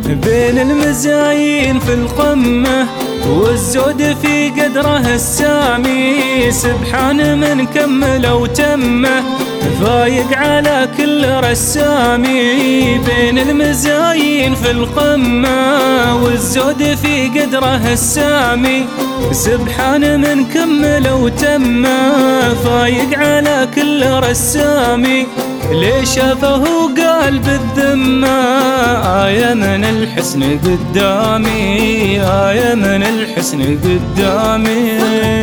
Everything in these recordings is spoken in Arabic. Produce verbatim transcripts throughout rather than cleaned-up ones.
بين المزايين في القمة والزود في قدره السامي، سبحان من كمل وتمه فايق على كل رسامي. بين المزايين في القمة والزود في قدره السامي، سبحان من كمل وتمه فايق على كل رسامي. ليش شافه قال بالذمة آية من الحسن قدامي، آية من الحسن قدامي.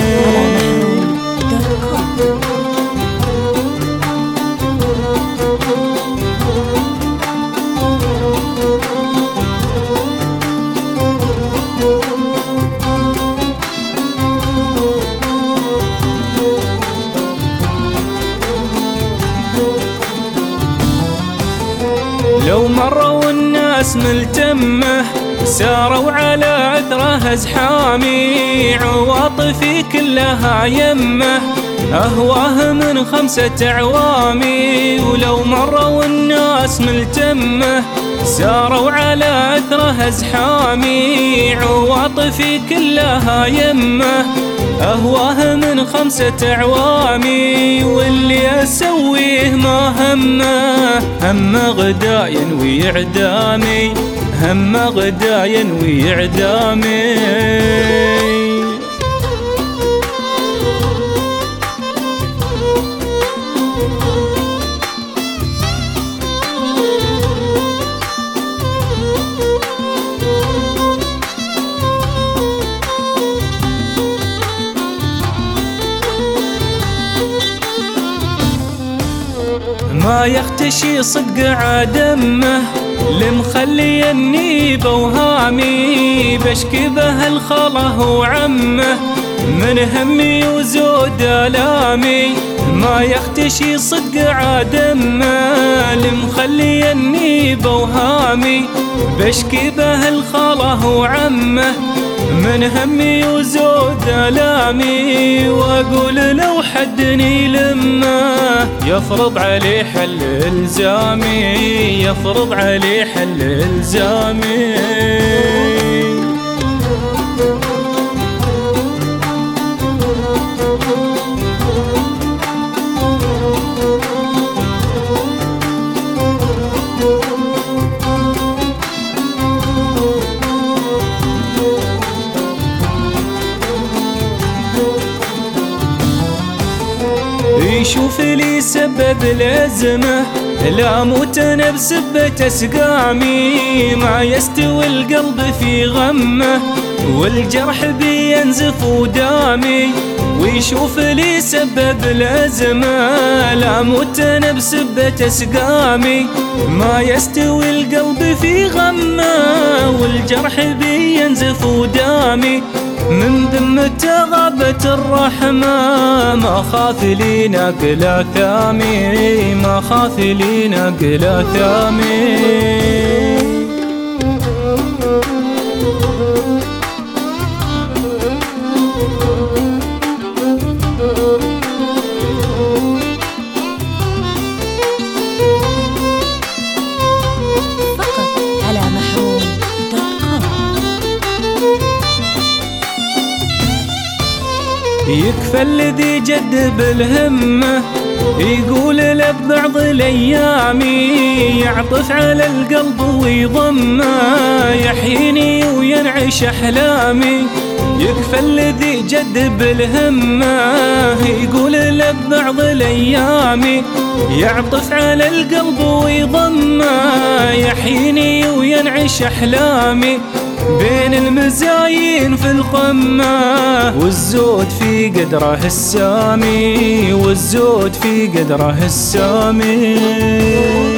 لو مروا الناس ملتمه ساروا على عثره ازحامي، عواطفي كلها يمه اهواه من خمسة اعوامي. ولو مروا الناس ملتمه ساروا على عثره ازحامي، عواطفي كلها يمه اهواه من خمسة اعوامي. واللي اسويه ما همه همه غدا ينوي اعدامي، همه غدا ينوي اعدامي. ما يختشي صدق عدمه لمخلي النيب وهامي، بشكي به الخله وعمه من همي وزود آلامي. ما يختشي صدق عدمه لمخلي النيب وهامي، بشكي به الخله وعمه من همي وزود آلامي. واقول لو حدني لمه يفرض عليه حل الزامي، يفرض عليه حل الزامي. يشوف لي سبب الأزمة لا موت أنا بسبة أسقامي، ما يستوي القلب في غمه والجرح بينزف ودامي. ويشوف لي سبب الأزمة لا موت أنا بسبة أسقامي، ما يستوي القلب في غمه والجرح بينزف ودامي. من ذمته غابت الرحمة ما خاف لي نقل آثامي، ما خاف لي نقل آثامي. يكفى الذي جد بالهمة يقول له ببعض الأيام، يعطف على القلب ويضمه يحييني وينعش أحلامي. يكفى الذي جد بالهمة يقول له ببعض الأيام، يعطف على القلب ويضمه يحييني وينعش أحلامي. بين المزايين في القمة والزود في قدره السامي، والزود في قدره السامي.